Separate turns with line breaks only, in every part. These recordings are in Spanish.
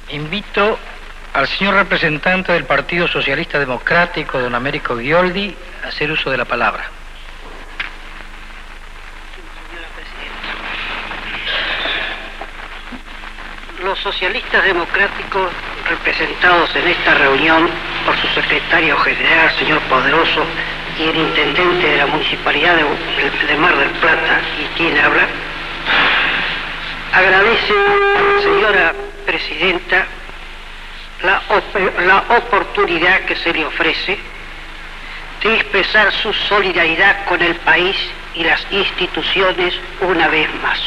Invito al señor representante del Partido Socialista Democrático, don Américo Ghioldi, a hacer uso de la palabra.
Señora Presidenta, los socialistas democráticos representados en esta reunión por su secretario general, señor Poderoso, y el intendente de la Municipalidad de Mar del Plata, y quien habla, agradece, señora Presidenta, la oportunidad que se le ofrece de expresar su solidaridad con el país y las instituciones una vez más.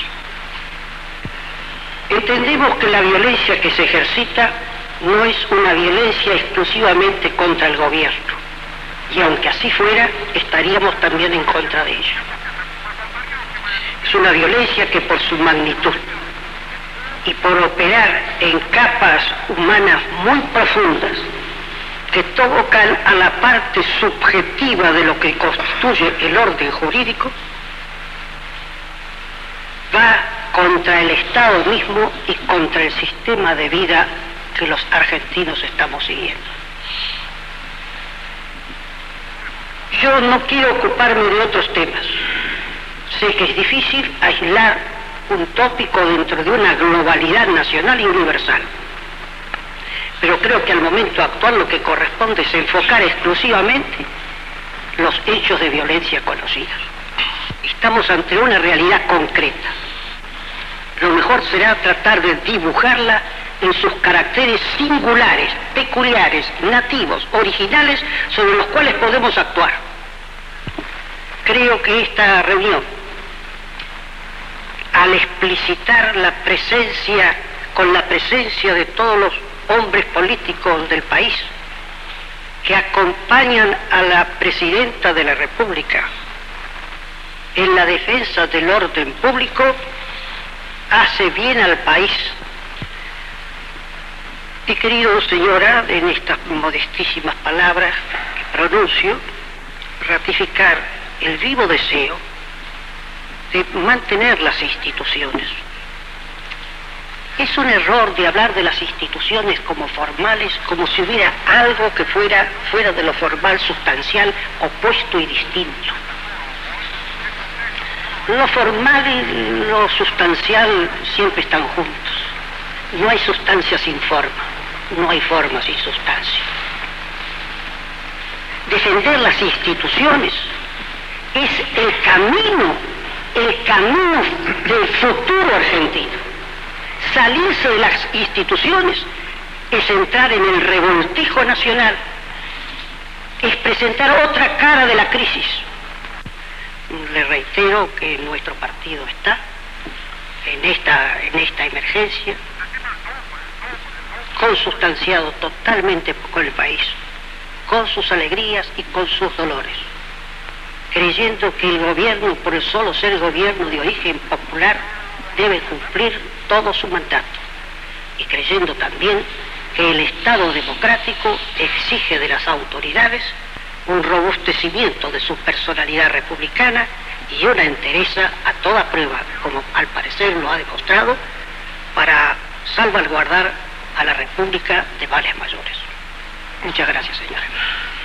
Entendemos que la violencia que se ejercita no es una violencia exclusivamente contra el gobierno, y aunque así fuera, estaríamos también en contra de ella. Es una violencia que por su magnitud y por operar en capas humanas muy profundas que tocan a la parte subjetiva de lo que constituye el orden jurídico, va contra el Estado mismo y contra el sistema de vida que los argentinos estamos siguiendo. Yo no quiero ocuparme de otros temas. Sé que es difícil aislar un tópico dentro de una globalidad nacional y universal, pero creo que al momento actual lo que corresponde es enfocar exclusivamente los hechos de violencia conocidos. Estamos ante una realidad concreta. Lo mejor será tratar de dibujarla en sus caracteres singulares, peculiares, nativos, originales, sobre los cuales podemos actuar. Creo que esta reunión, al explicitar la presencia, con la presencia de todos los hombres políticos del país que acompañan a la Presidenta de la República en la defensa del orden público, hace bien al país. He querido, señora, en estas modestísimas palabras que pronuncio, ratificar el vivo deseo de mantener las instituciones. Es un error de hablar de las instituciones como formales, como si hubiera algo que fuera fuera de lo formal, sustancial, opuesto y distinto. Lo formal y lo sustancial siempre están juntos. No hay sustancia sin forma, no hay forma sin sustancia. Defender las instituciones es el camino del futuro argentino. Salirse de las instituciones es entrar en el revoltijo nacional, es presentar otra cara de la crisis. Le reitero que nuestro partido está en esta emergencia, consustanciado totalmente con el país, con sus alegrías y con sus dolores, creyendo que el gobierno, por el solo ser gobierno de origen popular, debe cumplir todo su mandato, y creyendo también que el Estado democrático exige de las autoridades un robustecimiento de su personalidad republicana y una entereza a toda prueba, como al parecer lo ha demostrado, para salvaguardar a la República de males mayores. Muchas gracias, señora.